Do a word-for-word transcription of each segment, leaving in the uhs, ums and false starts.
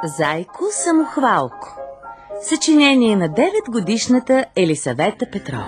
Зайко самохвалко. Съчинение на деветгодишната Елисавета Петрова.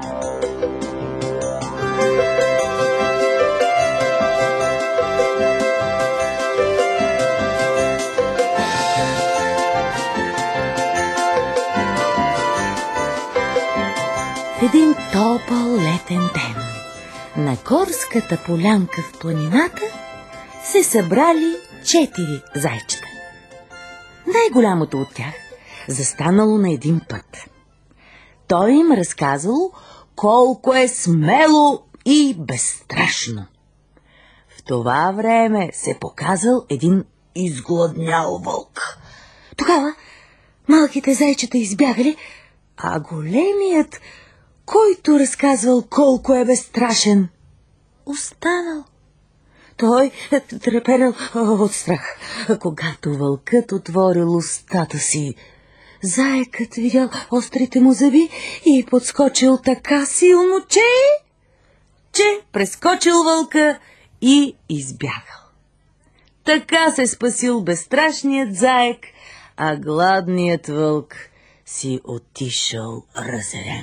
В един топъл летен ден на горската полянка в планината се събрали четири зайчета. Най-голямото от тях застанало на един път. Той им разказало колко е смело и безстрашно. В това време се показал един изгладнял вълк. Тогава малките зайчета избягали, а големият, който разказвал колко е безстрашен, останал. Той треперел от страх. Когато вълкът отворил устата си, заекът видял острите му зъби и подскочил така силно, че... че прескочил вълка и избягал. Така се спасил безстрашният заек, а гладният вълк си отишъл разерен.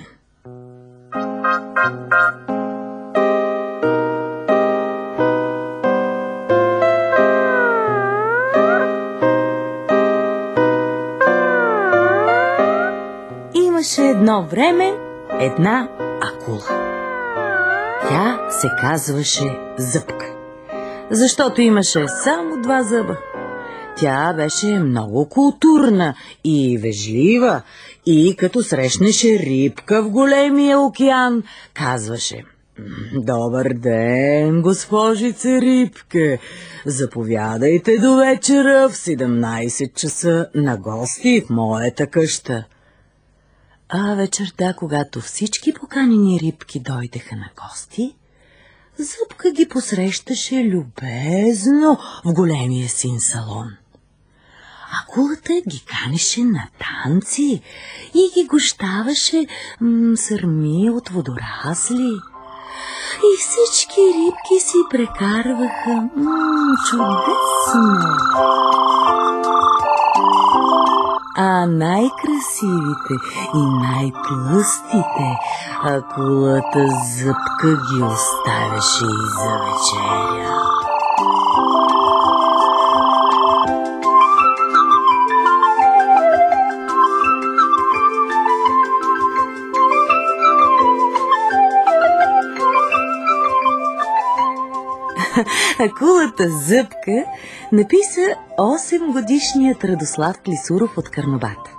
Имаше едно време една акула. Тя се казваше Зъбка, защото имаше само два зъба. Тя беше много културна и вежлива и като срещнеше рибка в големия океан, казваше: „Добър ден, госпожице Рибке! Заповядайте до вечера в седемнайсет часа на гости в моята къща.“ А вечерта, когато всички поканени рибки дойдеха на гости, Зъбка ги посрещаше любезно в големия син салон. Акулата ги канеше на танци и ги гощаваше м- сърми от водорасли. И всички рибки си прекарваха м- чудесно. А най-красивите и най-тлъстите акулата Зъбка ги оставяше и за вечеря. Акулата Зъбка написа осемгодишният Радослав Клисуров от Карнобат.